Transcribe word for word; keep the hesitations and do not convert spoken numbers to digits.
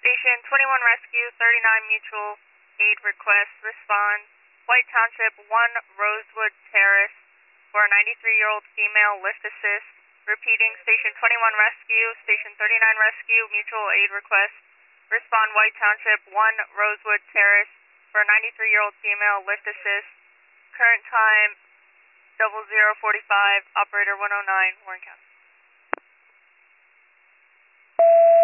Station twenty-one Rescue, thirty-nine Mutual Aid Request, respond. White Township, one Rosewood Terrace, for a ninety-three-year-old female, lift assist. Repeating, Station twenty-one Rescue, Station thirty-nine Rescue, Mutual Aid Request, respond. White Township, one Rosewood Terrace, for a ninety-three-year-old female, lift assist. Current time, double zero forty-five, operator one oh nine, Warren County.